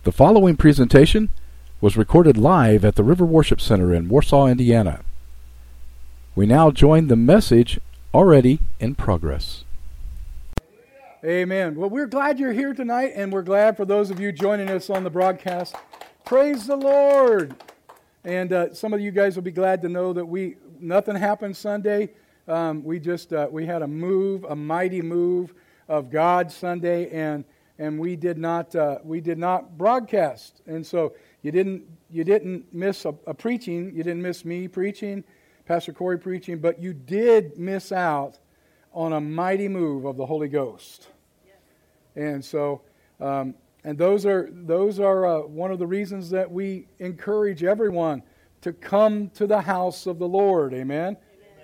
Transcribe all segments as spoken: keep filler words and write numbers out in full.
The following presentation was recorded live at the River Worship Center in Warsaw, Indiana. We now join the message already in progress. Amen. Well, we're glad you're here tonight, and we're glad for those of you joining us on the broadcast. Praise the Lord. And uh, some of you guys will be glad to know that we nothing happened Sunday. Um, we just uh, we had a move, a mighty move of God Sunday, and and we did not uh, we did not broadcast. And so you didn't you didn't miss a, a preaching. You didn't miss me preaching, Pastor Corey preaching, but you did miss out on a mighty move of the Holy Ghost. Yes. And so, um, and those are those are uh, one of the reasons that we encourage everyone to come to the house of the Lord. Amen. Amen.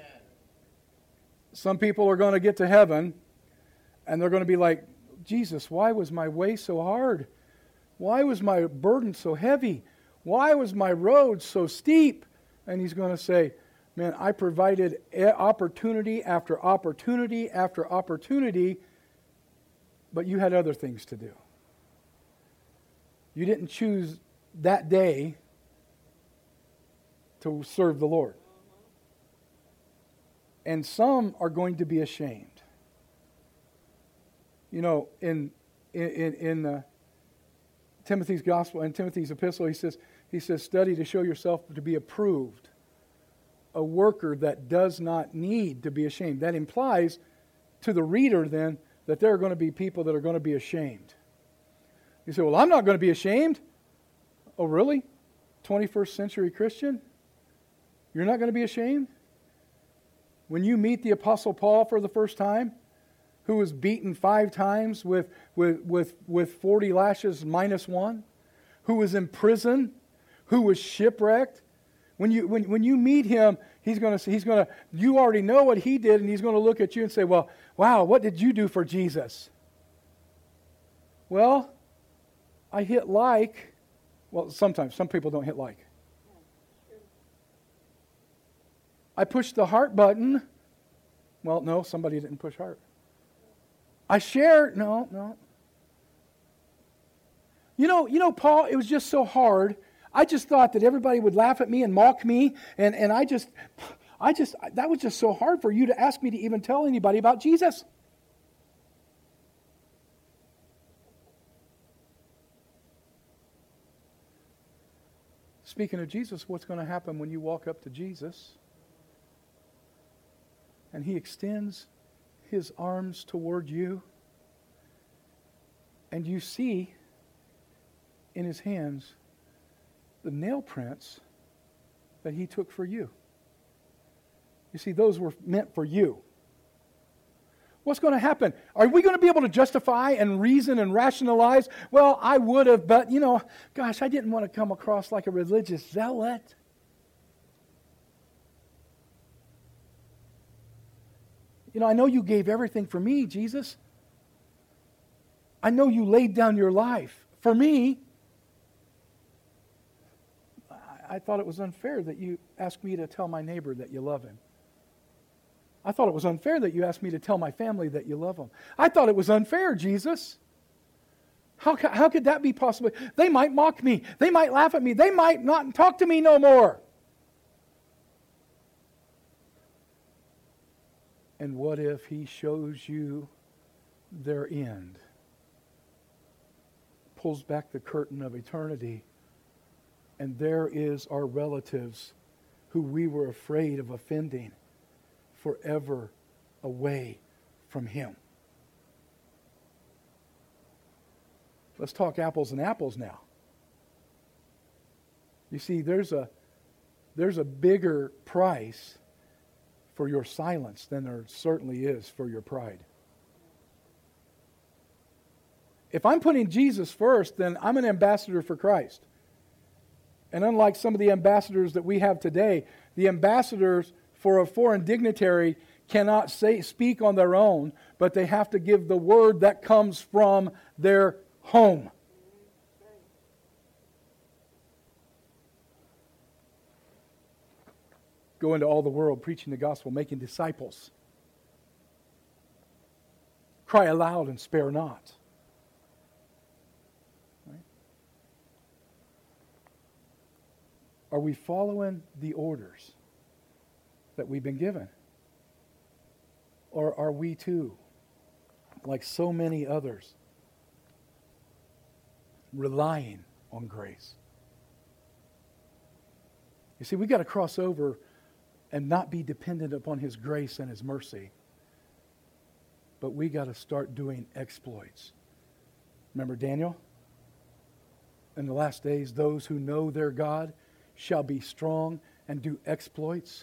Some people are going to get to heaven, and they're going to be like, Jesus, why was my way so hard? Why was my burden so heavy? Why was my road so steep? And He's going to say, man, I provided opportunity after opportunity after opportunity, but you had other things to do. You didn't choose that day to serve the Lord. And some are going to be ashamed. You know, in in in uh, Timothy's gospel, in Timothy's epistle, he says he says, study to show yourself to be approved, a worker that does not need to be ashamed. That implies to the reader then that there are going to be people that are going to be ashamed. You say, well, I'm not going to be ashamed. Oh, really? twenty-first century Christian? You're not going to be ashamed? When you meet the Apostle Paul for the first time, who was beaten five times with, with, with, with forty lashes minus one, who was in prison, who was shipwrecked, When you when when you meet him, he's going to he's going to you already know what he did, and he's going to look at you and say, "Well, wow, what did you do for Jesus?" Well, I hit like. Well, sometimes some people don't hit like. I pushed the heart button. Well, no, somebody didn't push heart. I shared. No, no. You know, you know, Paul. It was just so hard. I just thought that everybody would laugh at me and mock me, and, and I just, I just, that was just so hard for you to ask me to even tell anybody about Jesus. Speaking of Jesus, what's going to happen when you walk up to Jesus and He extends His arms toward you, and you see in His hands the nail prints that He took for you. You see, those were meant for you. What's going to happen? Are we going to be able to justify and reason and rationalize? Well, I would have, but, you know, gosh, I didn't want to come across like a religious zealot. You know, I know you gave everything for me, Jesus. I know you laid down your life for me. I thought it was unfair that you asked me to tell my neighbor that you love him. I thought it was unfair that you asked me to tell my family that you love them. I thought it was unfair, Jesus. How, how could that be possible? They might mock me. They might laugh at me. They might not talk to me no more. And what if He shows you their end? Pulls back the curtain of eternity, and there is our relatives who we were afraid of offending forever away from Him. Let's talk apples and apples now. You see, there's a there's a bigger price for your silence than there certainly is for your pride. If I'm putting Jesus first, then I'm an ambassador for Christ. And unlike some of the ambassadors that we have today, the ambassadors for a foreign dignitary cannot say, speak on their own, but they have to give the word that comes from their home. Go into all the world preaching the gospel, making disciples. Cry aloud and spare not. Right? Are we following the orders that we've been given? Or are we too, like so many others, relying on grace? You see, we've got to cross over and not be dependent upon His grace and His mercy. But we got to start doing exploits. Remember Daniel? In the last days, those who know their God shall be strong and do exploits.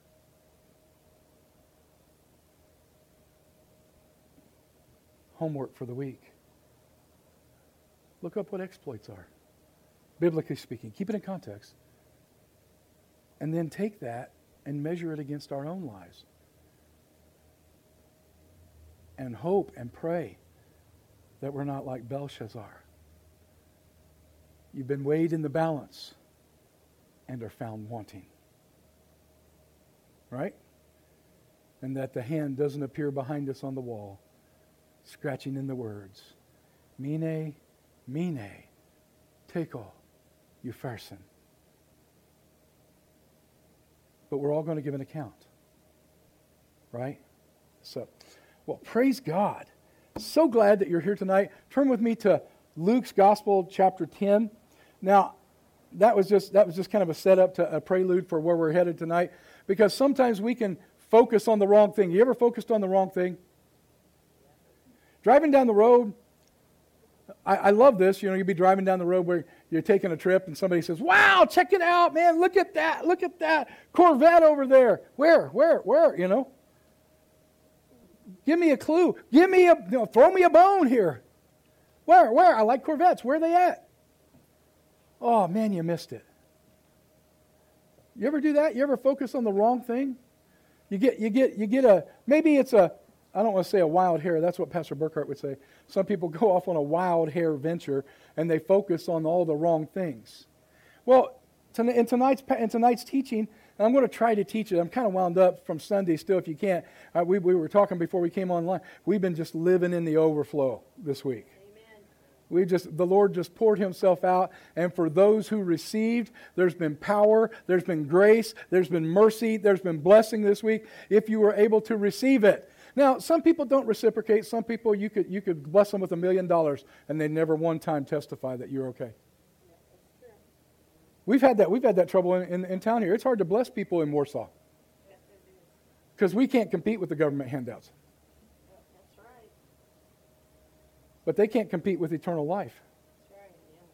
Homework for the week. Look up what exploits are, biblically speaking. Keep it in context. And then take that and measure it against our own lives. And hope and pray that we're not like Belshazzar. You've been weighed in the balance and are found wanting. Right? And that the hand doesn't appear behind us on the wall, scratching in the words, Mene, Mene, Tekel, Upharsin. But we're all going to give an account. Right? So, well, praise God. So glad that you're here tonight. Turn with me to Luke's Gospel, chapter ten. Now, that was just that was just kind of a setup to a prelude for where we're headed tonight. Because sometimes we can focus on the wrong thing. You ever focused on the wrong thing? Driving down the road, I, I love this. You know, you'd be driving down the road where you're taking a trip and somebody says, wow, check it out, man. Look at that. Look at that Corvette over there. Where, where, where, you know? Give me a clue. Give me a, you know, throw me a bone here. Where, where? I like Corvettes. Where are they at? Oh, man, you missed it. You ever do that? You ever focus on the wrong thing? You get, you get, you get a, maybe it's a, I don't want to say a wild hair. That's what Pastor Burkhart would say. Some people go off on a wild hair venture and they focus on all the wrong things. Well, in tonight's, in tonight's teaching, and I'm going to try to teach it. I'm kind of wound up from Sunday still if you can't. Uh, we, we were talking before we came online. We've been just living in the overflow this week. Amen. We just, the Lord just poured Himself out. And for those who received, there's been power, there's been grace, there's been mercy, there's been blessing this week if you were able to receive it. Now, some people don't reciprocate. Some people, you could you could bless them with a million dollars and they never one time testify that you're okay. We've had that. We've had that trouble in, in, in town here. It's hard to bless people in Warsaw because we can't compete with the government handouts. That's right. But they can't compete with eternal life. That's right. Yes.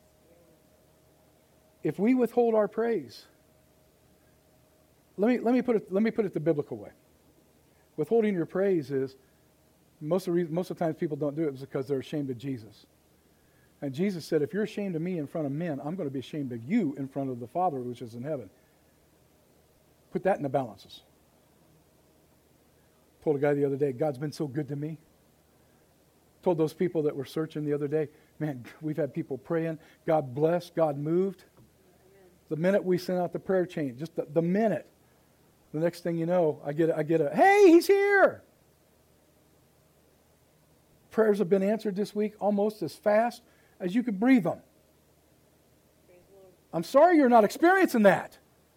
If we withhold our praise, let me let me put it let me put it the biblical way. Withholding your praise is most of the reason, most of the times people don't do it is because they're ashamed of Jesus. And Jesus said, if you're ashamed of me in front of men, I'm going to be ashamed of you in front of the Father which is in heaven. Put that in the balances. Told a guy the other day, God's been so good to me. Told those people that were searching the other day, man, we've had people praying. God blessed, God moved. Amen. The minute we sent out the prayer chain, just the, the minute, the next thing you know, I get a, I get a, hey, he's here. Prayers have been answered this week almost as fast as you could breathe them. I'm sorry you're not experiencing that.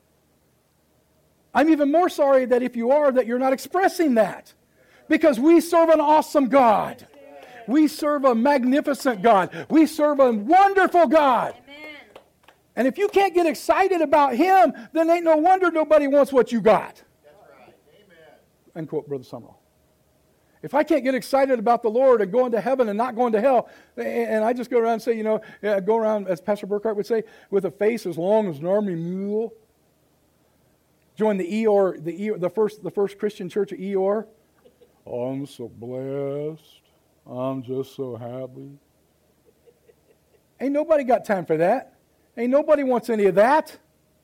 I'm even more sorry that if you are, that you're not expressing that. Because we serve an awesome God. We serve a magnificent God. We serve a wonderful God. And if you can't get excited about Him, then ain't no wonder nobody wants what you got. That's right. Amen. Unquote, Brother Summerall. If I can't get excited about the Lord and going to heaven and not going to hell, and I just go around and say, you know, go around, as Pastor Burkhart would say, with a face as long as an army mule. Join the Eeyore, the Eeyore, the first, the first Christian church of Eeyore. Oh, I'm so blessed. I'm just so happy. Ain't nobody got time for that. Ain't nobody wants any of that.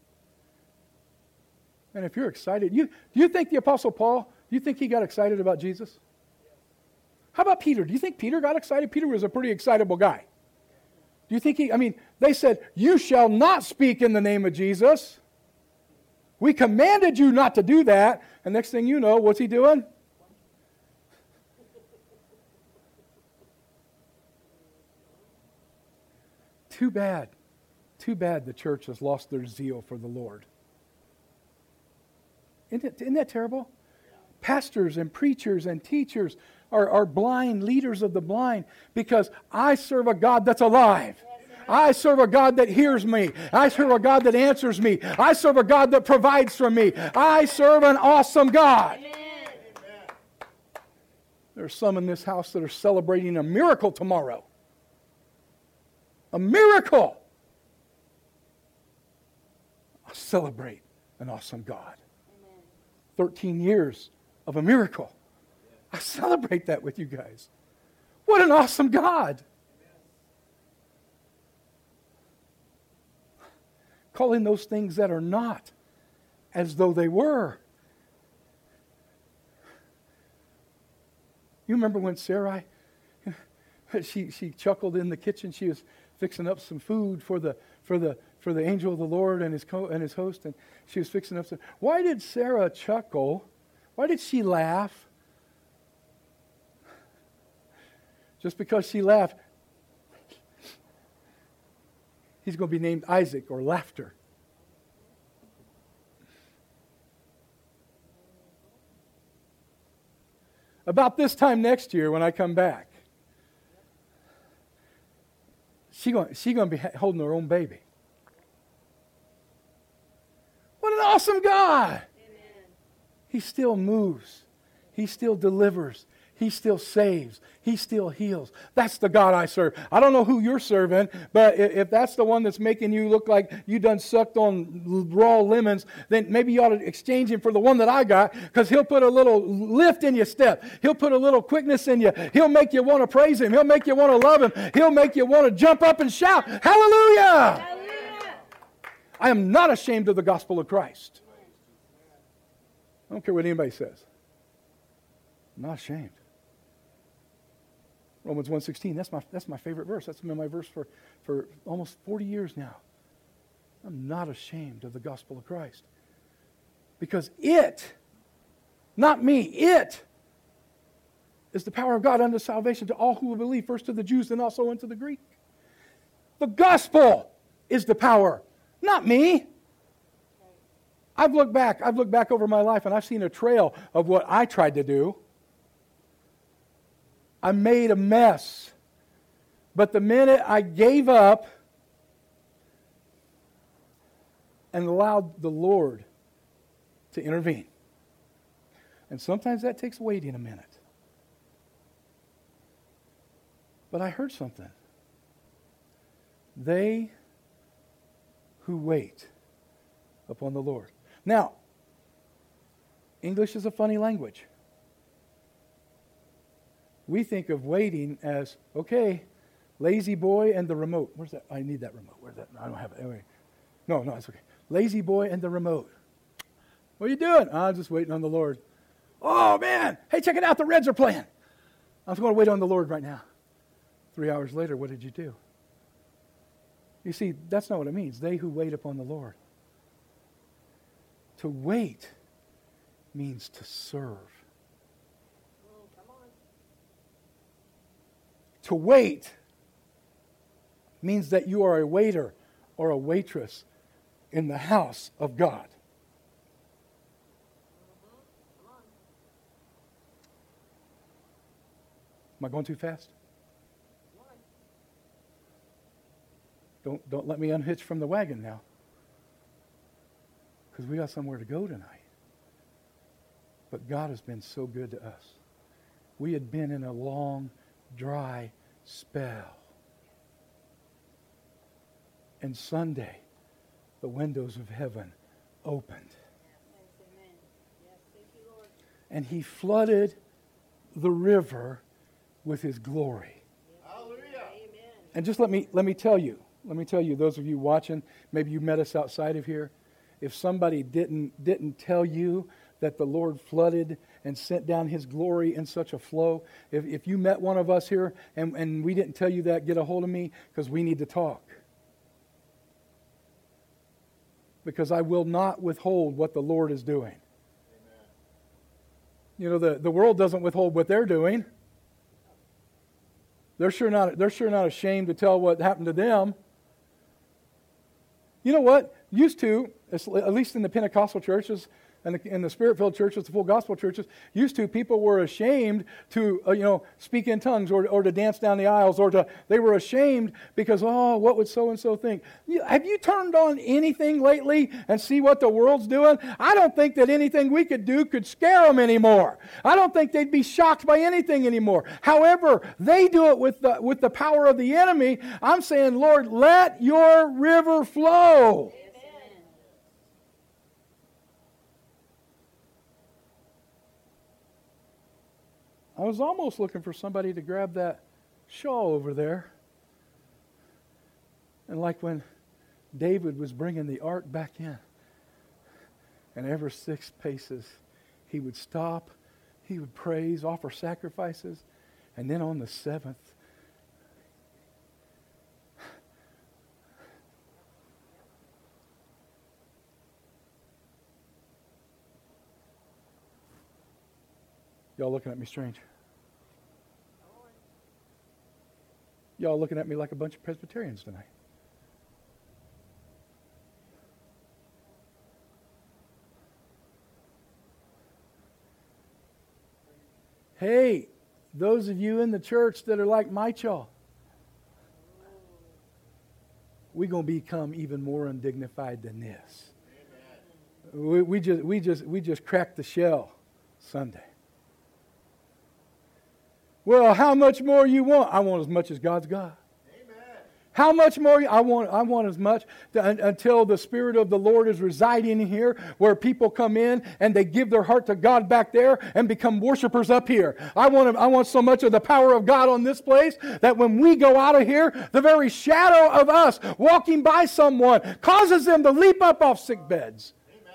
And if you're excited, you do you think the Apostle Paul, do you think he got excited about Jesus? How about Peter? Do you think Peter got excited? Peter was a pretty excitable guy. Do you think he, I mean, they said, you shall not speak in the name of Jesus. We commanded you not to do that. And next thing you know, what's he doing? Too bad. Too bad the church has lost their zeal for the Lord. Isn't, it, isn't that terrible? Pastors and preachers and teachers are, are blind leaders of the blind because I serve a God that's alive. I serve a God that hears me. I serve a God that answers me. I serve a God that provides for me. I serve an awesome God. Amen. There are some in this house that are celebrating a miracle tomorrow. A miracle. I celebrate an awesome God. Amen. thirteen years of a miracle. I celebrate that with you guys. What an awesome God. Calling those things that are not as though they were. You remember when Sarai, she, she chuckled in the kitchen. She was fixing up some food for the for the for the angel of the Lord and his co- and his host, and she was fixing up some. Why did Sarah chuckle? Why did she laugh? Just because she laughed, he's going to be named Isaac, or laughter. About this time next year, when I come back, she going she going to be holding her own baby. What an awesome God! Amen. He still moves. He still delivers. He still saves. He still heals. That's the God I serve. I don't know who you're serving, but if that's the one that's making you look like you done sucked on raw lemons, then maybe you ought to exchange him for the one that I got, because he'll put a little lift in your step. He'll put a little quickness in you. He'll make you want to praise him. He'll make you want to love him. He'll make you want to jump up and shout, hallelujah! Hallelujah. I am not ashamed of the gospel of Christ. I don't care what anybody says. I'm not ashamed. Romans one sixteen, that's my, that's my favorite verse. That's been my verse for, for almost forty years now. I'm not ashamed of the gospel of Christ. Because it, not me, it is the power of God unto salvation to all who will believe, first to the Jews and also unto the Greek. The gospel is the power, not me. I've looked back, I've looked back over my life and I've seen a trail of what I tried to do. I made a mess. But the minute I gave up and allowed the Lord to intervene, and sometimes that takes waiting a minute. But I heard something. They who wait upon the Lord. Now, English is a funny language. We think of waiting as, okay, lazy boy and the remote. Where's that? I need that remote. Where's that? I don't have it. Anyway. No, no, it's okay. Lazy boy and the remote. What are you doing? I'm just waiting on the Lord. Oh, man. Hey, check it out. The Reds are playing. I'm going to wait on the Lord right now. Three hours later, what did you do? You see, that's not what it means. They who wait upon the Lord. To wait means to serve. To wait means that you are a waiter or a waitress in the house of God. Am I going too fast? Don't, don't let me unhitch from the wagon now, because we got somewhere to go tonight. But God has been so good to us. We had been in a long, dry spell. And Sunday, the windows of heaven opened. Amen. Yes, thank you, Lord. And he flooded the river with his glory. Hallelujah. Amen. And just let me let me tell you, let me tell you, those of you watching, maybe you met us outside of here. If somebody didn't didn't tell you that the Lord flooded and sent down his glory in such a flow, if, if you met one of us here and, and we didn't tell you that, get a hold of me, because we need to talk. Because I will not withhold what the Lord is doing. Amen. You know, the, the world doesn't withhold what they're doing. They're sure not, they're sure not ashamed to tell what happened to them. You know what? Used to, at least in the Pentecostal churches and the, in the Spirit-filled churches, the full gospel churches, used to, people were ashamed to, uh, you know, speak in tongues or, or to dance down the aisles, or to, they were ashamed because, oh, what would so-and-so think? You, have you turned on anything lately and see what the world's doing? I don't think that anything we could do could scare them anymore. I don't think they'd be shocked by anything anymore. However, they do it with the, with the power of the enemy. I'm saying, Lord, let your river flow. I was almost looking for somebody to grab that shawl over there. And like when David was bringing the ark back in, and every six paces he would stop, he would praise, offer sacrifices, and then on the seventh, y'all looking at me strange. Y'all looking at me like a bunch of Presbyterians tonight. Hey, those of you in the church that are like my y'all, we're going to become even more undignified than this. We, we just we just we just cracked the shell Sunday. Well, how much more you want? I want as much as God's got. Amen. How much more? I want I want as much to, un, until the Spirit of the Lord is residing here, where people come in and they give their heart to God back there and become worshipers up here. I want I want so much of the power of God on this place that when we go out of here, the very shadow of us walking by someone causes them to leap up off sick beds.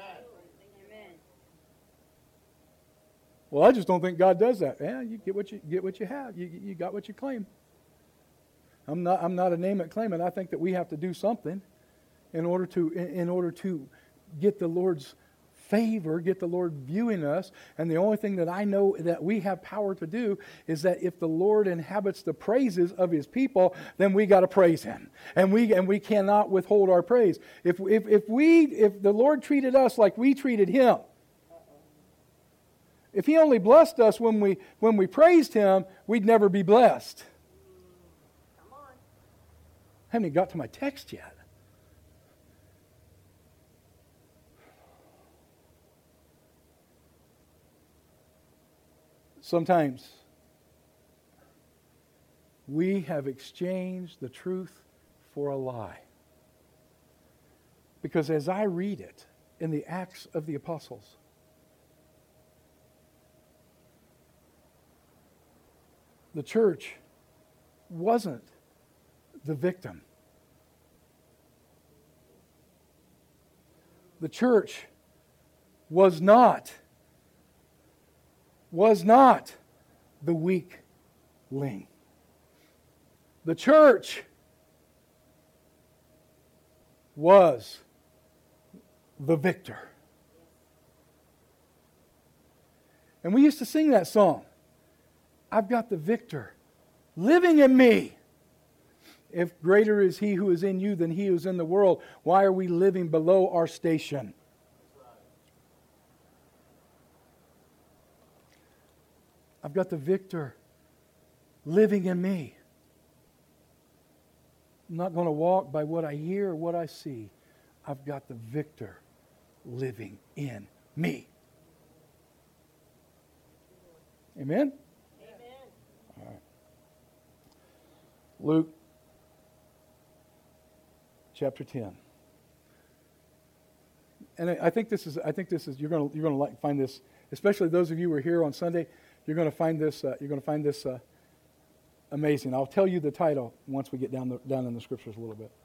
Well, I just don't think God does that. Yeah, you get what you get what you have. You you got what you claim. I'm not I'm not a name it claimant. I think that we have to do something in order to in, in order to get the Lord's favor, get the Lord viewing us. And the only thing that I know that we have power to do is that if the Lord inhabits the praises of His people, then we got to praise Him, and we and we cannot withhold our praise. If if if we if the Lord treated us like we treated Him. If He only blessed us when we when we praised Him, we'd never be blessed. Come on. I haven't even got to my text yet. Sometimes we have exchanged the truth for a lie. Because as I read it in the Acts of the Apostles, the church wasn't the victim. The church was not, was not the weakling. The church was the victor. And we used to sing that song. I've got the victor living in me. If greater is He who is in you than he who is in the world, why are we living below our station? I've got the victor living in me. I'm not going to walk by what I hear or what I see. I've got the victor living in me. Amen? Luke chapter ten. And I think this is I think this is you're going to you're going to like find this, especially those of you who are here on Sunday, you're going to find this uh, you're going to find this uh, amazing. I'll tell you the title once we get down the, down in the scriptures a little bit.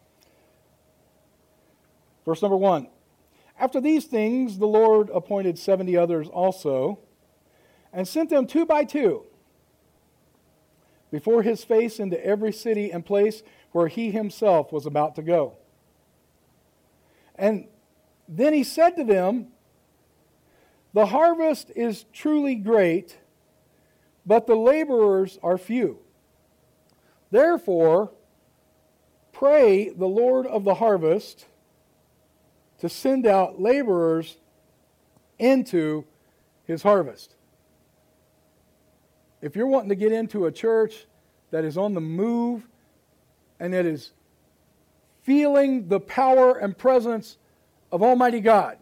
Verse number one. After these things the Lord appointed seventy others also, and sent them two by two before His face into every city and place where He Himself was about to go. And then He said to them, the harvest is truly great, but the laborers are few. Therefore, pray the Lord of the harvest to send out laborers into his harvest. If you're wanting to get into a church that is on the move and that is feeling the power and presence of Almighty God,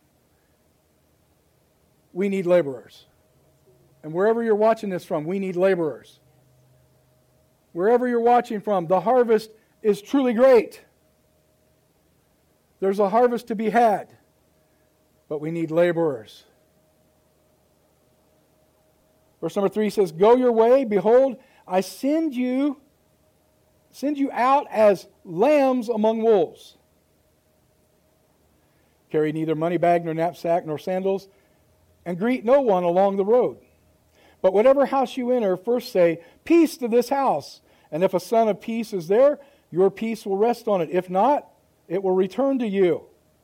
we need laborers. And wherever you're watching this from, we need laborers. Wherever you're watching from, the harvest is truly great. There's a harvest to be had, but we need laborers. Verse number three says, "Go your way, behold, I send you, send you out as lambs among wolves. Carry neither money bag, nor knapsack, nor sandals, and greet no one along the road. But whatever house you enter, first say, Peace to this house. And if a son of peace is there, your peace will rest on it. If not, it will return to you.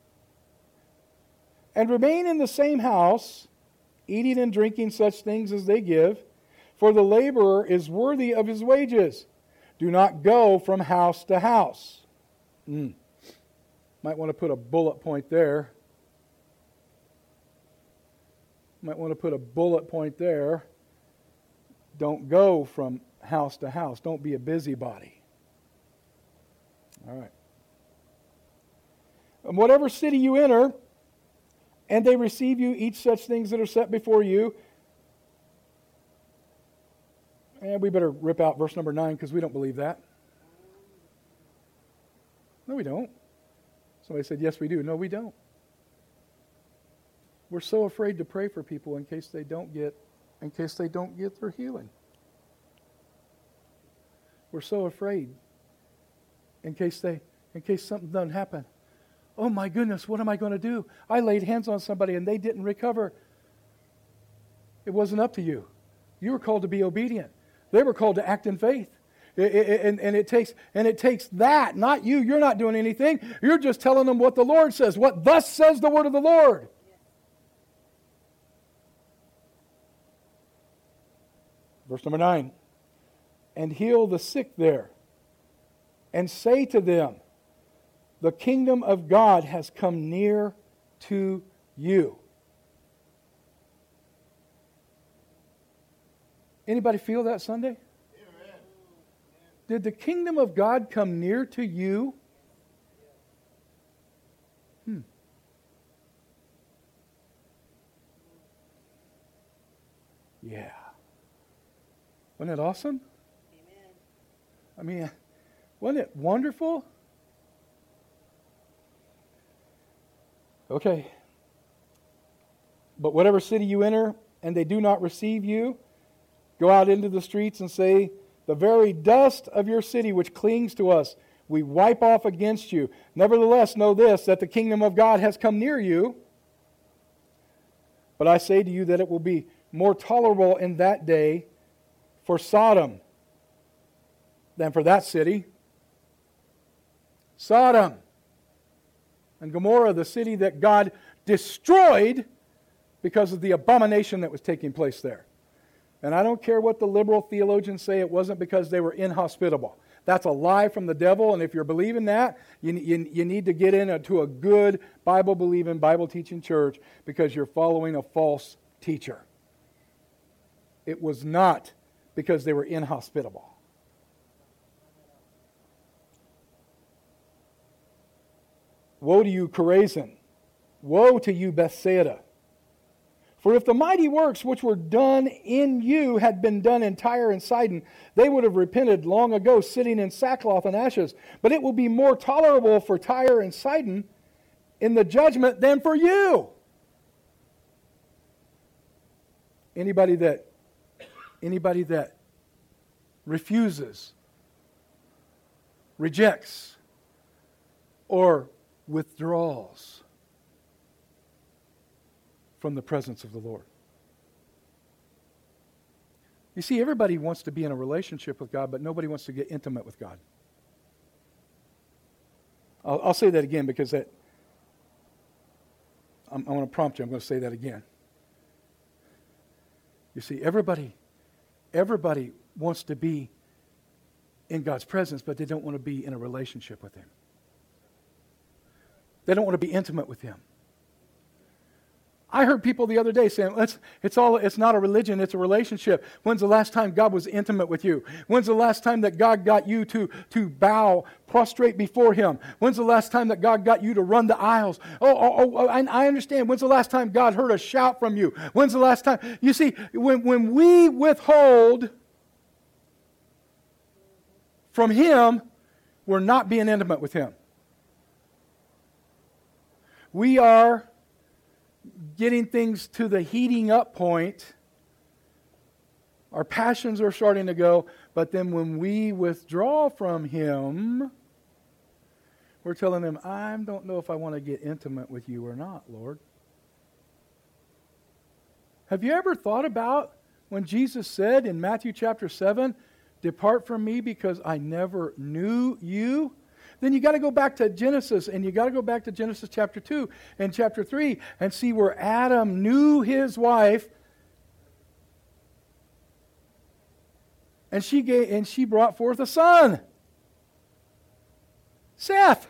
And remain in the same house, eating and drinking such things as they give, for the laborer is worthy of his wages. Do not go from house to house." Mm. Might want to put a bullet point there. Might want to put a bullet point there. Don't go from house to house. Don't be a busybody. All right. And whatever city you enter, and they receive you, eat such things that are set before you. And we better rip out verse number nine because we don't believe that. No, we don't. Somebody said, yes, we do. No, we don't. We're so afraid to pray for people in case they don't get, in case they don't get their healing. We're so afraid in case they, in case something doesn't happen. Oh my goodness, what am I going to do? I laid hands on somebody and they didn't recover. It wasn't up to you. You were called to be obedient. They were called to act in faith. It, it, and, and it takes and it takes that, not you. You're not doing anything. You're just telling them what the Lord says. What thus says the word of the Lord. Verse number nine. And heal the sick there, and say to them, the kingdom of God has come near to you. Anybody feel that Sunday? Amen. Did the kingdom of God come near to you? Hmm. Yeah. Wasn't it awesome? Amen. I mean, wasn't it wonderful? Okay. But whatever city you enter, and they do not receive you, go out into the streets and say, the very dust of your city which clings to us, we wipe off against you. Nevertheless, know this, that the kingdom of God has come near you. But I say to you that it will be more tolerable in that day for Sodom than for that city. Sodom and Gomorrah, the city that God destroyed because of the abomination that was taking place there. And I don't care what the liberal theologians say, it wasn't because they were inhospitable. That's a lie from the devil, and if you're believing that, you, you, you need to get into a good Bible-believing, Bible-teaching church because you're following a false teacher. It was not because they were inhospitable. Woe to you, Chorazin! Woe to you, Bethsaida! For if the mighty works which were done in you had been done in Tyre and Sidon, they would have repented long ago, sitting in sackcloth and ashes. But it will be more tolerable for Tyre and Sidon in the judgment than for you. Anybody that, anybody that refuses, rejects, or withdraws from the presence of the Lord. You see, everybody wants to be in a relationship with God, but nobody wants to get intimate with God. I'll, I'll say that again because that I'm, I want to prompt you. I'm going to say that again. You see, everybody, everybody wants to be in God's presence, but they don't want to be in a relationship with Him. They don't want to be intimate with Him. I heard people the other day saying, it's, it's, all, it's not a religion, it's a relationship. When's the last time God was intimate with you? When's the last time that God got you to, to bow, prostrate before Him? When's the last time that God got you to run the aisles? Oh, oh, oh, I, I understand. When's the last time God heard a shout from you? When's the last time? You see, when, when we withhold from Him, we're not being intimate with Him. We are getting things to the heating up point. Our passions are starting to go, but then when we withdraw from Him, we're telling Him, I don't know if I want to get intimate with you or not, Lord. Have you ever thought about when Jesus said in Matthew chapter seven, depart from me because I never knew you? Then you got to go back to Genesis, and you got to go back to Genesis chapter two and chapter three and see where Adam knew his wife, and she gave, and she brought forth a son, Seth.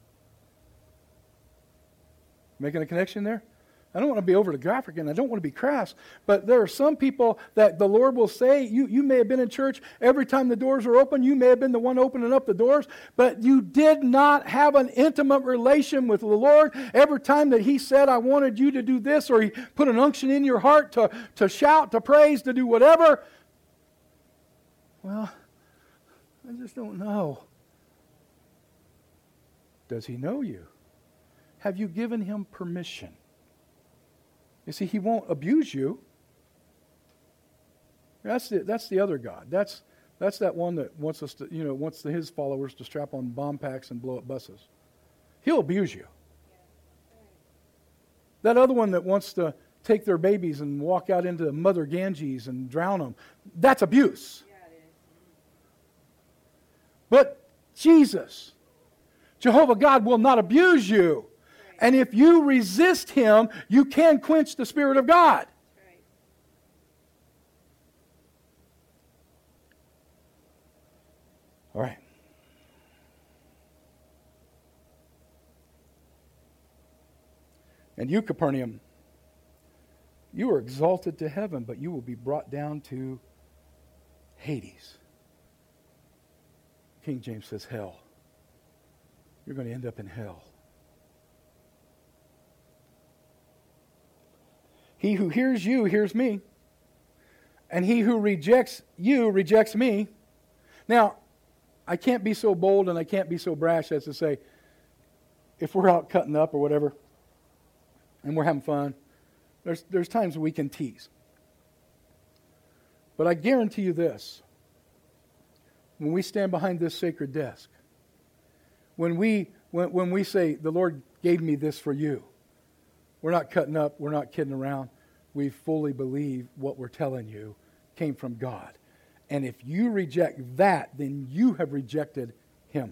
Making a connection there? I don't want to be over the graphic, and I don't want to be crass, but there are some people that the Lord will say, you, you may have been in church every time the doors are open, you may have been the one opening up the doors, but you did not have an intimate relation with the Lord. Every time that He said, I wanted you to do this, or He put an unction in your heart to, to shout, to praise, to do whatever, well, I just don't know. Does He know you? Have you given Him permission? You see, He won't abuse you. That's the, that's the other God. That's, that's that one that wants us to, you know, wants the, His followers to strap on bomb packs and blow up buses. He'll abuse you. That other one that wants to take their babies and walk out into Mother Ganges and drown them, that's abuse. But Jesus, Jehovah God, will not abuse you. And if you resist Him, you can quench the Spirit of God. Right. All right. And you, Capernaum, you are exalted to heaven, but you will be brought down to Hades. King James says hell. You're going to end up in hell. He who hears you hears me, and he who rejects you rejects me. Now, I can't be so bold and I can't be so brash as to say, if we're out cutting up or whatever, and we're having fun, there's, there's times we can tease. But I guarantee you this, when we stand behind this sacred desk, when we, when, when we say, the Lord gave me this for you, we're not cutting up. We're not kidding around. We fully believe what we're telling you came from God. And if you reject that, then you have rejected Him.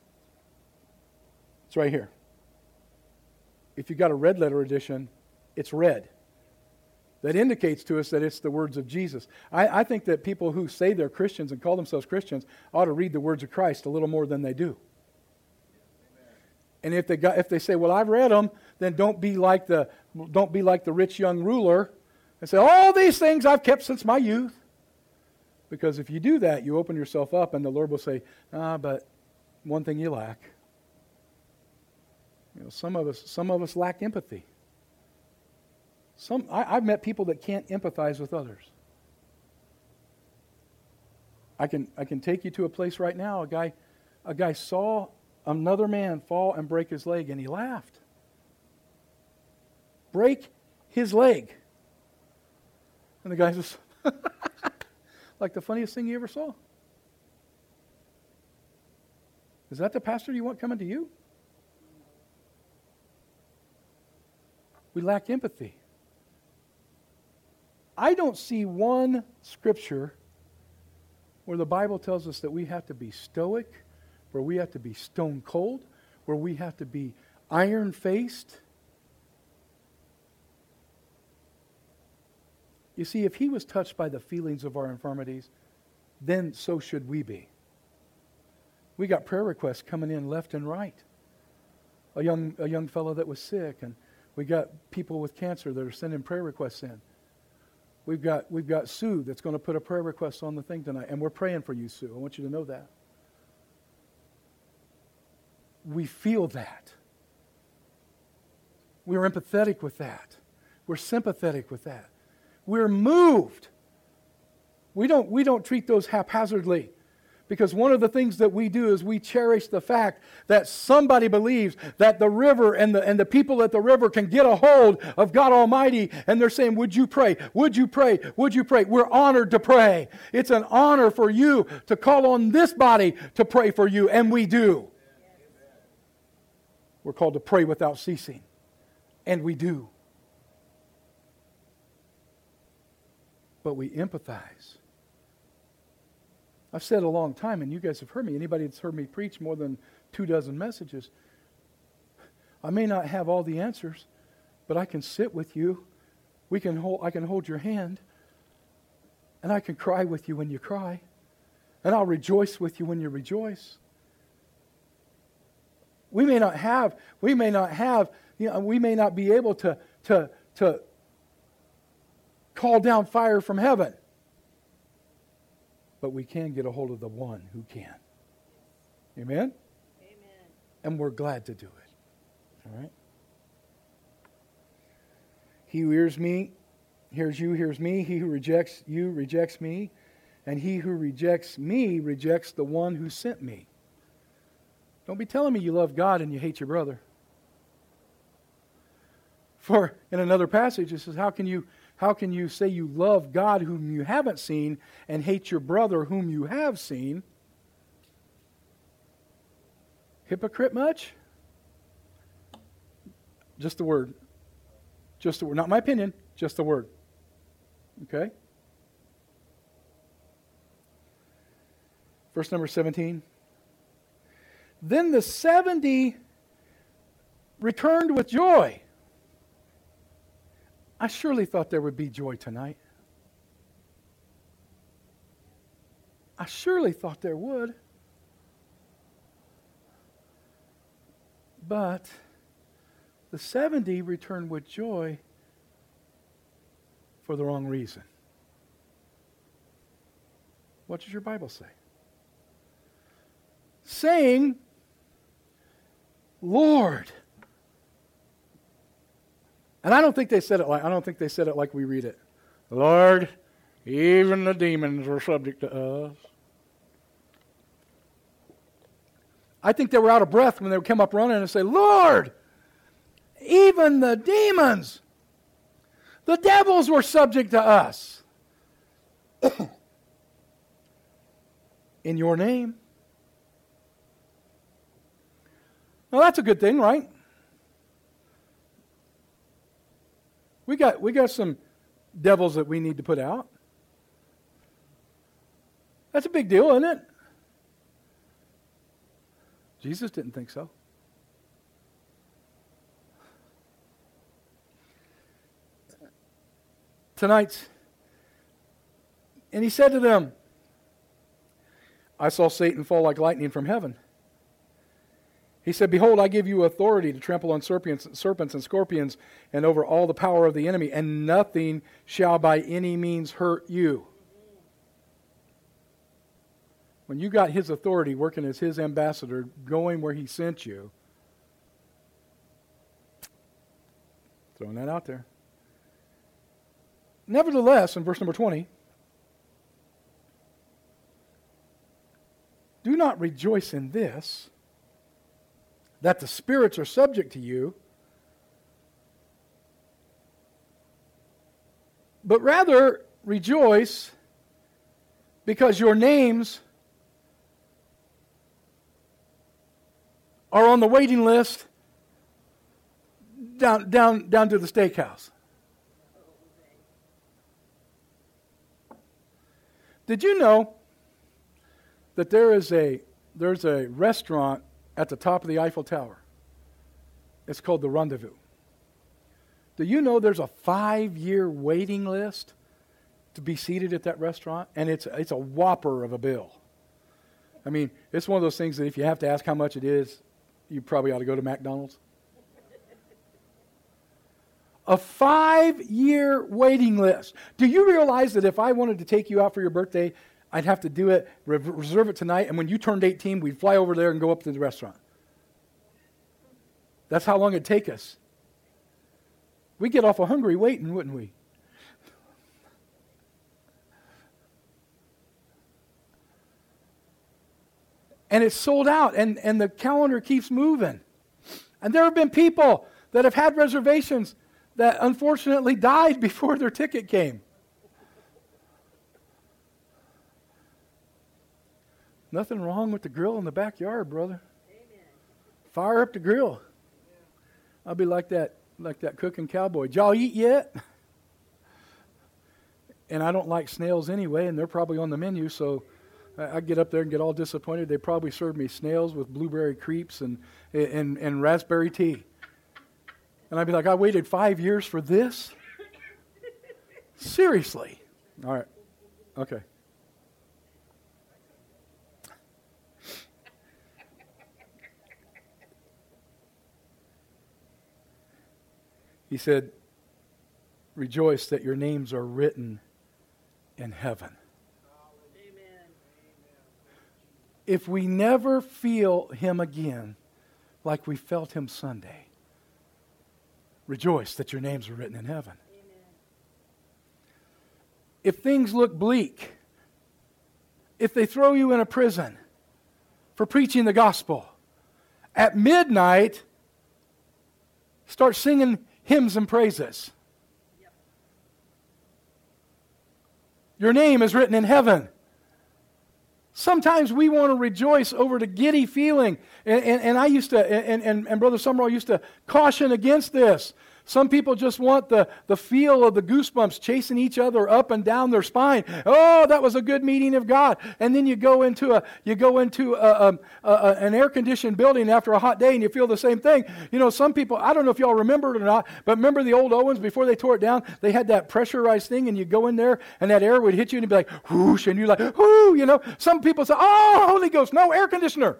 It's right here. If you got a red letter edition, it's red. That indicates to us that it's the words of Jesus. I, I think that people who say they're Christians and call themselves Christians ought to read the words of Christ a little more than they do. And if they got, if they say, "Well, I've read them," then don't be like the don't be like the rich young ruler and say, "All these things I've kept since my youth." Because if you do that, you open yourself up, and the Lord will say, "Ah, but one thing you lack." You know, some of us some of us lack empathy. Some I, I've met people that can't empathize with others. I can I can take you to a place right now. A guy a guy saw another man fall and break his leg, and he laughed. Break his leg. And the guy just, like the funniest thing you ever saw. Is that the pastor you want coming to you? We lack empathy. I don't see one scripture where the Bible tells us that we have to be stoic, where we have to be stone cold, where we have to be iron-faced. You see, if He was touched by the feelings of our infirmities, then so should we be. We got prayer requests coming in left and right. a young a young fellow that was sick, and we got people with cancer that are sending prayer requests in. We've got we've got Sue that's going to put a prayer request on the thing tonight, and we're praying for you, Sue. I want you to know that. We feel that. We're empathetic with that. We're sympathetic with that. We're moved. We don't we don't treat those haphazardly. Because one of the things that we do is we cherish the fact that somebody believes that the river and the, and the people at the river can get a hold of God Almighty, and they're saying, would you pray? Would you pray? Would you pray? We're honored to pray. It's an honor for you to call on this body to pray for you, and we do. We're called to pray without ceasing, and we do. But we empathize. I've said a long time, and you guys have heard me. Anybody that's heard me preach more than two dozen messages, I may not have all the answers, but I can sit with you. We can hold. I can hold your hand, and I can cry with you when you cry, and I'll rejoice with you when you rejoice. We may not have. We may not have. You know, we may not be able to to to call down fire from heaven. But we can get a hold of the one who can. Amen? Amen. And we're glad to do it. All right? He who hears me, hears you, hears me. He who rejects you, rejects me. And he who rejects me, rejects the one who sent me. Don't be telling me you love God and you hate your brother. For in another passage, it says, how can you... How can you say you love God whom you haven't seen and hate your brother whom you have seen? Hypocrite much? Just the word. Just the word. Not my opinion, just the word. Okay? Verse number seventeen. Then the seventy returned with joy. I surely thought there would be joy tonight. I surely thought there would. But the seventy returned with joy for the wrong reason. What does your Bible say? Saying, Lord. And I don't think they said it like I don't think they said it like we read it. Lord, even the demons were subject to us. I think they were out of breath when they would come up running and say, Lord, even the demons, the devils were subject to us. In your name. Now that's a good thing, right? We got we got some devils that we need to put out. That's a big deal, isn't it? Jesus didn't think so. Tonight's, and he said to them, I saw Satan fall like lightning from heaven. He said, behold, I give you authority to trample on serpents, serpents and scorpions and over all the power of the enemy, and nothing shall by any means hurt you. When you got his authority working as his ambassador, going where he sent you, throwing that out there. Nevertheless, in verse number twenty, do not rejoice in this, that the spirits are subject to you, but rather rejoice because your names are on the waiting list down, down, down to the steakhouse. Did you know that there is a there's a restaurant at the top of the Eiffel Tower? It's called the Rendezvous. Do you know there's a five-year waiting list to be seated at that restaurant? And it's it's a whopper of a bill. I mean, it's one of those things that if you have to ask how much it is, you probably ought to go to McDonald's. A five-year waiting list. Do you realize that if I wanted to take you out for your birthday, I'd have to do it, re- reserve it tonight, and when you turned eighteen, we'd fly over there and go up to the restaurant. That's how long it'd take us. We'd get awful hungry waiting, wouldn't we? And it's sold out, and, and the calendar keeps moving. And there have been people that have had reservations that unfortunately died before their ticket came. Nothing wrong with the grill in the backyard, brother. Amen. Fire up the grill. I'll be like that, like that cooking cowboy. Did y'all eat yet? And I don't like snails anyway, and they're probably on the menu, so I, I get up there and get all disappointed. They probably served me snails with blueberry crepes and, and, and raspberry tea. And I'd be like, I waited five years for this? Seriously. All right. Okay. He said, rejoice that your names are written in heaven. Amen. If we never feel him again like we felt him Sunday, rejoice that your names are written in heaven. Amen. If things look bleak, if they throw you in a prison for preaching the gospel, at midnight, start singing hymns and praises. Yep. Your name is written in heaven. Sometimes we want to rejoice over the giddy feeling. And, and, and I used to, and, and, and Brother Summerall used to caution against this. Some people just want the, the feel of the goosebumps chasing each other up and down their spine. Oh, that was a good meeting of God. And then you go into a you go into a, a, a, an air-conditioned building after a hot day and you feel the same thing. You know, some people, I don't know if y'all remember it or not, but remember the old Owens before they tore it down? They had that pressurized thing and you go in there and that air would hit you and you'd be like, whoosh, and you're like, whoo, you know. Some people say, oh, Holy Ghost, no, air conditioner.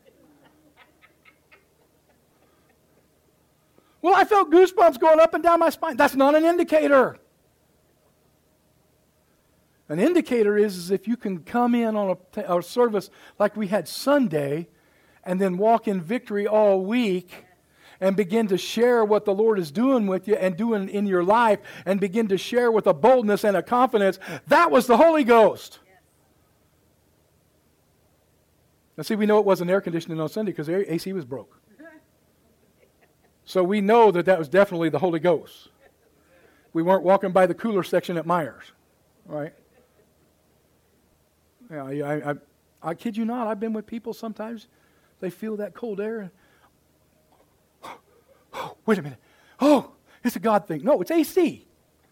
Well, I felt goosebumps going up and down my spine. That's not an indicator. An indicator is, is if you can come in on a, a service like we had Sunday and then walk in victory all week and begin to share what the Lord is doing with you and doing in your life and begin to share with a boldness and a confidence. That was the Holy Ghost. Yes. Now, see, we know it wasn't air conditioning on Sunday because the A C was broke. So we know that that was definitely the Holy Ghost. We weren't walking by the cooler section at Myers, right? Yeah, I, I, I kid you not. I've been with people sometimes. They feel that cold air. And, oh, oh, wait a minute. Oh, it's a God thing. No, it's A C.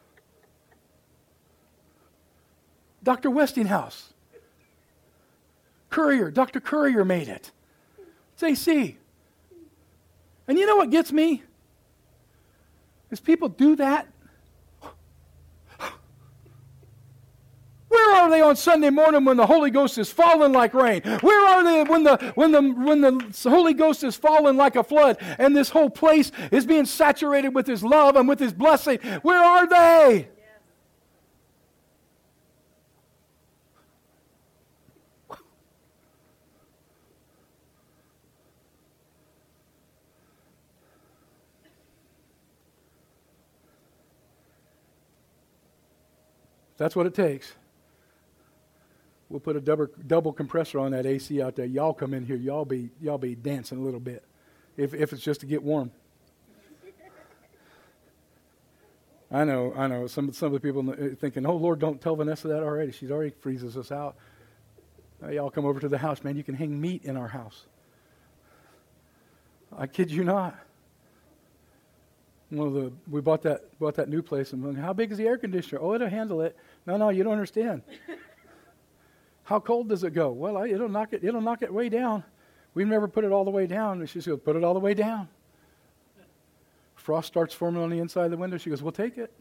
Doctor Westinghouse. Courier. Doctor Courier made it. It's A C. And you know what gets me? Is people do that. Where are they on Sunday morning when the Holy Ghost is falling like rain? Where are they when the when the when the Holy Ghost is falling like a flood and this whole place is being saturated with his love and with his blessing? Where are they? That's what it takes. We'll put a double double compressor on that A C out there. Y'all come in here. Y'all be y'all be dancing a little bit, if if it's just to get warm. I know, I know. Some some of the people thinking, "Oh Lord, don't tell Vanessa that already. She's already freezes us out." Uh, y'all come over to the house, man. You can hang meat in our house. I kid you not. One of the we bought that bought that new place and went, how big is the air conditioner? Oh, it'll handle it. No, no, you don't understand. How cold does it go? Well, I, it'll knock it. It'll knock it way down. We've never put it all the way down. And she says, put it all the way down. Frost starts forming on the inside of the window. She goes, we'll take it.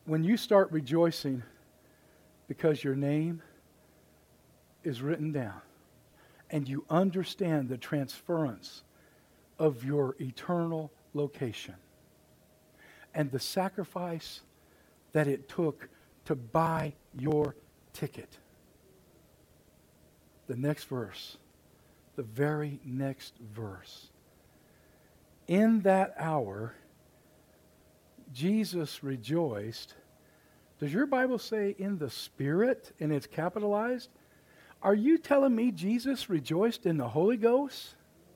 when you start rejoicing because your name is written down and you understand the transference of your eternal location and the sacrifice that it took to buy your ticket. The next verse, the very next verse. In that hour, Jesus rejoiced. Does your Bible say in the Spirit and it's capitalized? Are you telling me Jesus rejoiced in the Holy Ghost?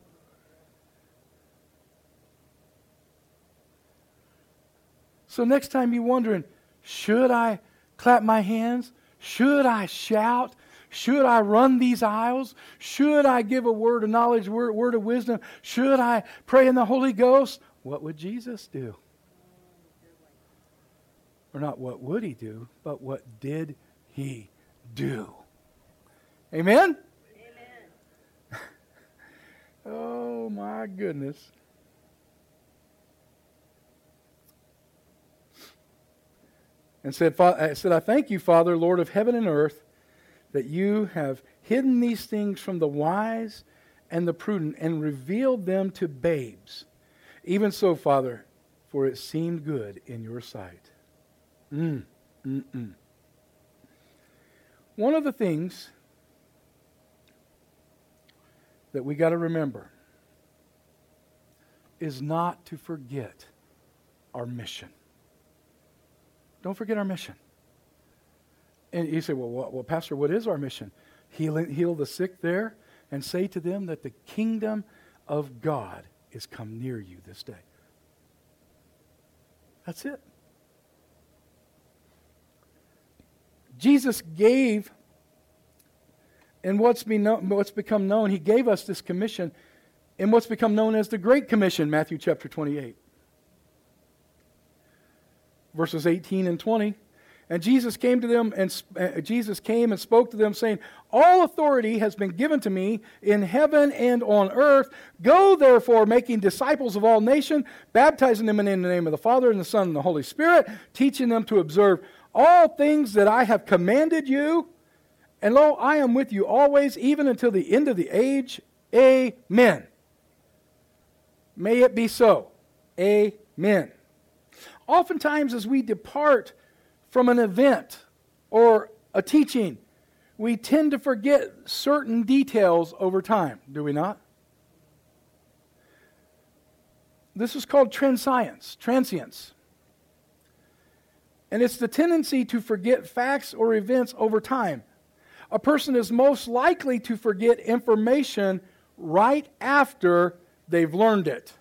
So next time you're wondering, should I clap my hands? Should I shout? Should I run these aisles? Should I give a word of knowledge, word, word of wisdom? Should I pray in the Holy Ghost? What would Jesus do? Or not what would he do, but what did he do? Amen? Amen. Oh my goodness. And said, I said, I thank you, Father, Lord of heaven and earth, that you have hidden these things from the wise and the prudent and revealed them to babes. Even so, Father, for it seemed good in your sight. Mm, mm, mm. One of the things that we got to remember is not to forget our mission. Don't forget our mission. And you say, well, well, well, Pastor, what is our mission? Heal, heal the sick there and say to them that the kingdom of God is come near you this day. That's it. Jesus gave, and what's, be known, what's become known, he gave us this commission in what's become known as the Great Commission, Matthew chapter twenty-eight. Verses eighteen and twenty. And Jesus came to them, and uh, Jesus came and spoke to them, saying, all authority has been given to me in heaven and on earth. Go, therefore, making disciples of all nations, baptizing them in the name of the Father and the Son and the Holy Spirit, teaching them to observe all things that I have commanded you. And lo, I am with you always, even until the end of the age. Amen. May it be so. Amen. Oftentimes as we depart from an event or a teaching, we tend to forget certain details over time, do we not? This is called transience, transience. And it's the tendency to forget facts or events over time. A person is most likely to forget information right after they've learned it.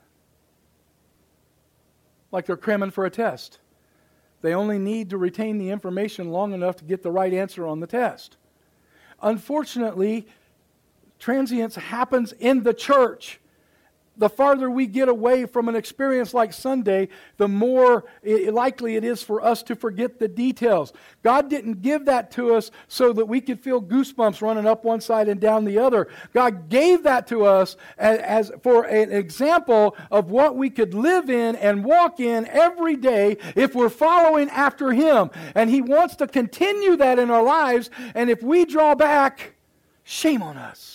Like they're cramming for a test. They only need to retain the information long enough to get the right answer on the test. Unfortunately, transience happens in the church. The farther we get away from an experience like Sunday, the more it, likely it is for us to forget the details. God didn't give that to us so that we could feel goosebumps running up one side and down the other. God gave that to us as, as for an example of what we could live in and walk in every day if we're following after Him. And He wants to continue that in our lives. And if we draw back, shame on us.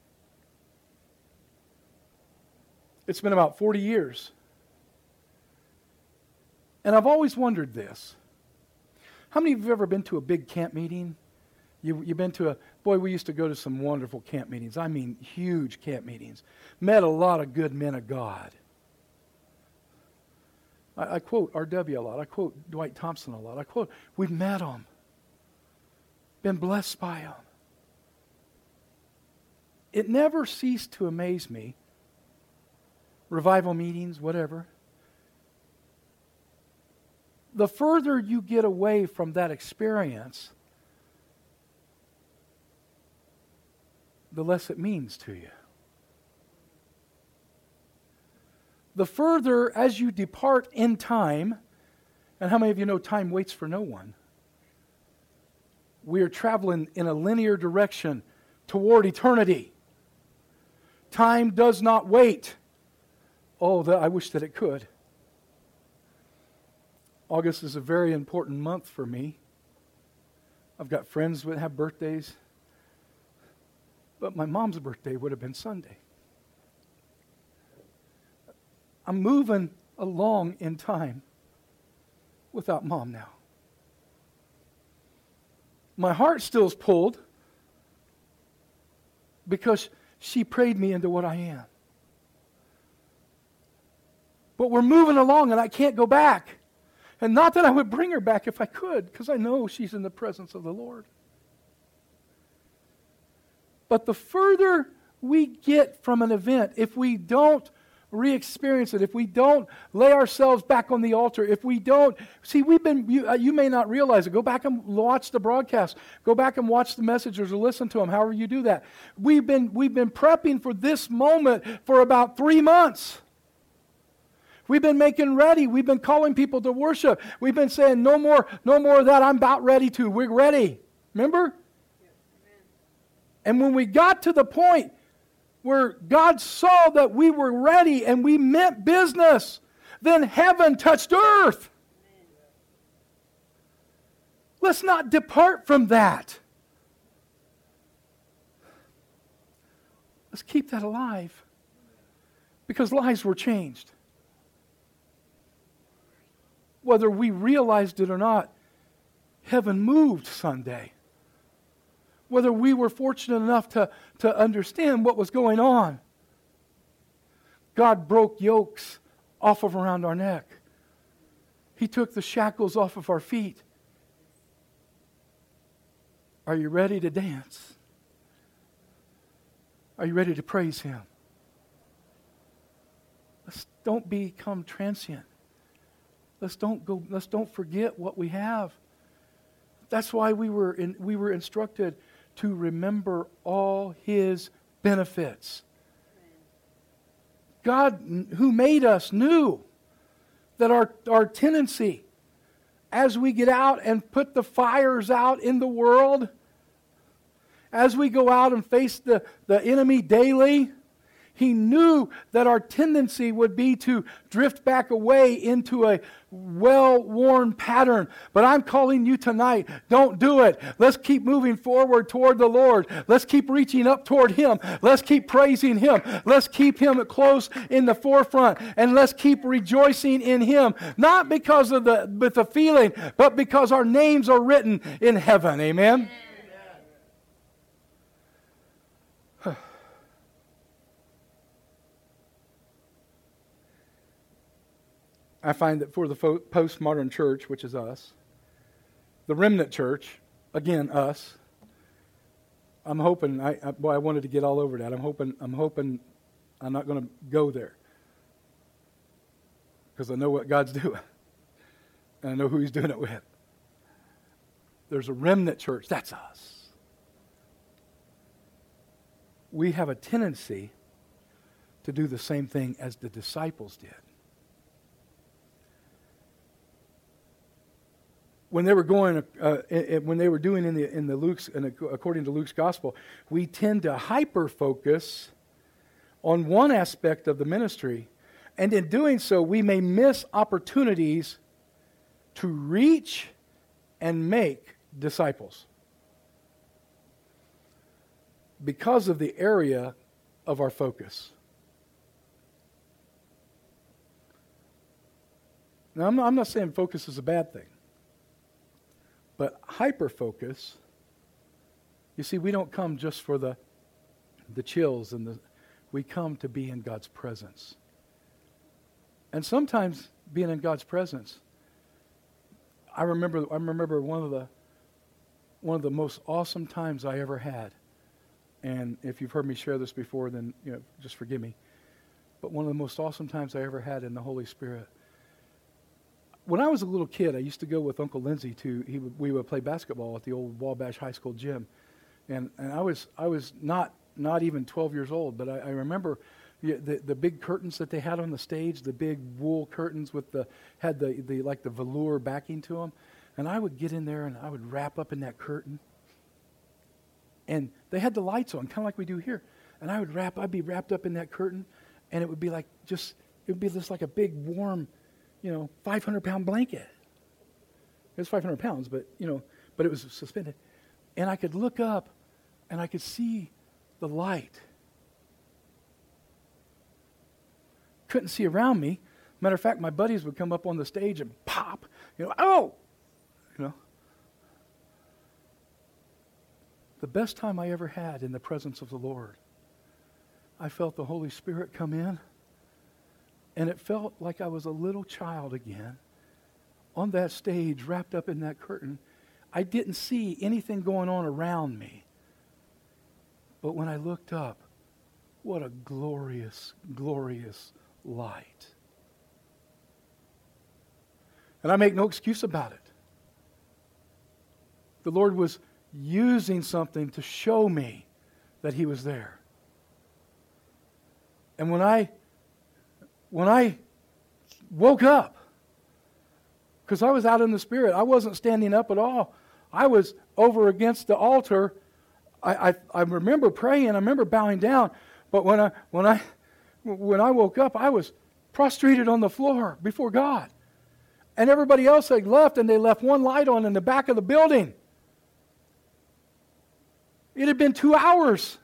It's been about forty years. And I've always wondered this. How many of you have ever been to a big camp meeting? You, you've been to a, boy, we used to go to some wonderful camp meetings. I mean, huge camp meetings. Met a lot of good men of God. I, I quote R W a lot. I quote Dwight Thompson a lot. I quote, we've met them. Been blessed by them. It never ceased to amaze me. Revival meetings, whatever. The further you get away from that experience, the less it means to you. The further as you depart in time, and how many of you know time waits for no one? We are traveling in a linear direction toward eternity. Time does not wait. Oh, that, I wish that it could. August is a very important month for me. I've got friends that have birthdays. But my mom's birthday would have been Sunday. I'm moving along in time without Mom now. My heart still's pulled because she prayed me into what I am. But we're moving along and I can't go back. And not that I would bring her back if I could, because I know she's in the presence of the Lord. But the further we get from an event, if we don't re-experience it, if we don't lay ourselves back on the altar, if we don't, see, we've been, you, uh, you may not realize it. Go back and watch the broadcast. Go back and watch the messages or listen to them, however you do that. We've been, we've been prepping for this moment for about three months. We've been making ready. We've been calling people to worship. We've been saying, no more, no more of that. I'm about ready to. We're ready. Remember? And when we got to the point where God saw that we were ready and we meant business, then heaven touched earth. Let's not depart from that. Let's keep that alive. Because lives were changed. Whether we realized it or not, heaven moved Sunday. Whether we were fortunate enough to, to understand what was going on. God broke yokes off of around our neck. He took the shackles off of our feet. Are you ready to dance? Are you ready to praise Him? Let's don't become transient. Let's don't go. Let's don't forget what we have. That's why we were in, we were instructed to remember all His benefits. God, who made us, knew that our, our tendency, as we get out and put the fires out in the world, as we go out and face the, the enemy daily, He knew that our tendency would be to drift back away into a well-worn pattern. But I'm calling you tonight, don't do it. Let's keep moving forward toward the Lord. Let's keep reaching up toward Him. Let's keep praising Him. Let's keep Him close in the forefront. And let's keep rejoicing in Him. Not because of the, with the feeling, but because our names are written in heaven. Amen? I find that for the fo- postmodern church, which is us, the remnant church, again, us, I'm hoping, I, I, boy, I wanted to get all over that. I'm hoping, I'm hoping I'm not going to go there. Because I know what God's doing. And I know who He's doing it with. There's a remnant church. That's us. We have a tendency to do the same thing as the disciples did. When they were going, uh, when they were doing in the in the Luke's, in the, according to Luke's gospel, we tend to hyper focus on one aspect of the ministry, and in doing so, we may miss opportunities to reach and make disciples because of the area of our focus. Now, I'm not, I'm not saying focus is a bad thing. But hyper-focus, you see, we don't come just for the the chills and the, we come to be in God's presence. And sometimes being in God's presence, I remember I remember one of the one of the most awesome times I ever had. And if you've heard me share this before, then you know, just forgive me. But one of the most awesome times I ever had in the Holy Spirit. When I was a little kid, I used to go with Uncle Lindsay to, he would, we would play basketball at the old Wabash High School gym. And and I was I was not not even twelve years old, but I, I remember the the big curtains that they had on the stage, the big wool curtains with the, had the, the like the velour backing to them. And I would get in there and I would wrap up in that curtain. And they had the lights on, kind of like we do here. And I would wrap, I'd be wrapped up in that curtain, and it would be like just, it would be just like a big warm, you know, five hundred pound blanket. It was five hundred pounds, but, you know, but it was suspended. And I could look up, and I could see the light. Couldn't see around me. Matter of fact, my buddies would come up on the stage and pop, you know, oh, you know. The best time I ever had in the presence of the Lord, I felt the Holy Spirit come in, and it felt like I was a little child again on that stage, wrapped up in that curtain. I didn't see anything going on around me. But when I looked up, what a glorious, glorious light. And I make no excuse about it. The Lord was using something to show me that He was there. And when I when I woke up, because I was out in the Spirit, I wasn't standing up at all. I was over against the altar. I, I, I remember praying. I remember bowing down. But when I when I when I woke up, I was prostrated on the floor before God. And everybody else had left, and they left one light on in the back of the building. It had been two hours.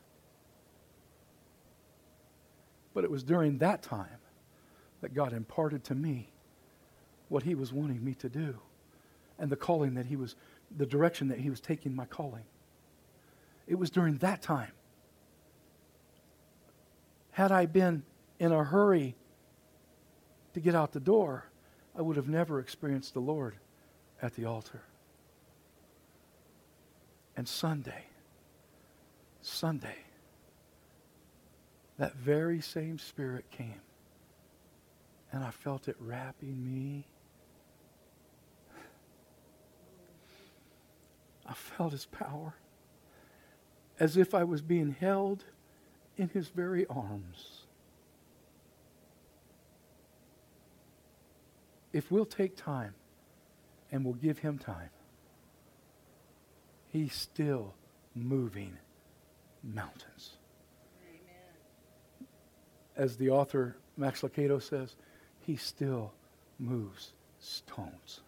But it was during that time that God imparted to me what He was wanting me to do, and the calling that He was, the direction that He was taking my calling. It was during that time. Had I been in a hurry to get out the door, I would have never experienced the Lord at the altar. And Sunday, Sunday, that very same Spirit came, and I felt it wrapping me. I felt His power, as if I was being held in His very arms. If we'll take time and we'll give Him time, He's still moving mountains. Amen. As the author Max Lucado says, He still moves stones.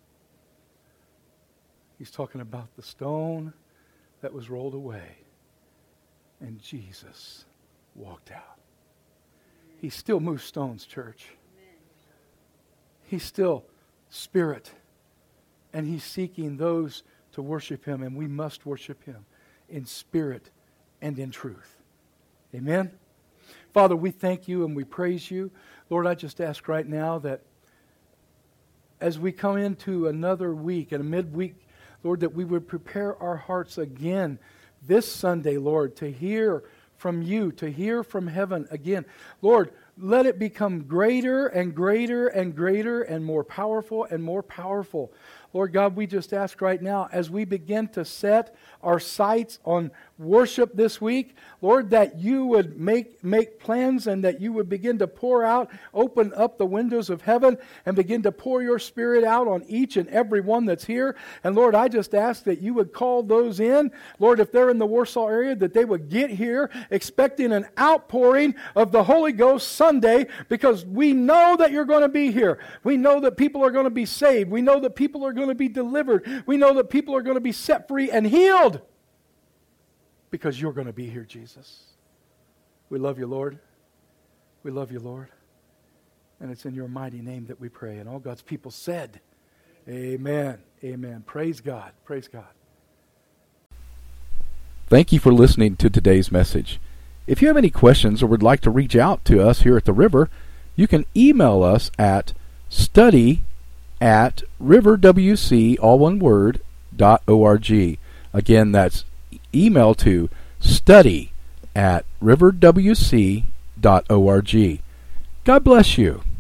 He's talking about the stone that was rolled away, and Jesus walked out. He still moves stones, church. He's still Spirit, and He's seeking those to worship Him, and we must worship Him in spirit and in truth. Amen? Father, we thank You and we praise You. Lord, I just ask right now that as we come into another week, and a midweek, Lord, that we would prepare our hearts again this Sunday, Lord, to hear from You, to hear from heaven again. Lord, let it become greater and greater and greater and more powerful and more powerful. Lord God, we just ask right now, as we begin to set our sights on worship this week, Lord, that You would make, make plans, and that You would begin to pour out, open up the windows of heaven, and begin to pour Your Spirit out on each and every one that's here. And Lord, I just ask that You would call those in. Lord, if they're in the Warsaw area, that they would get here expecting an outpouring of the Holy Ghost Sunday, because we know that You're going to be here. We know that people are going to be saved. We know that people are going to be delivered. We know that people are going to be set free and healed, because You're going to be here, Jesus. We love You, Lord. We love You, Lord. And it's in Your mighty name that we pray. And all God's people said, amen. Amen. Praise God. Praise God. Thank you for listening to today's message. If you have any questions or would like to reach out to us here at the River, you can email us at study at riverwc, all one word, dot org. Again, that's email to study at riverwc dot org. God bless you.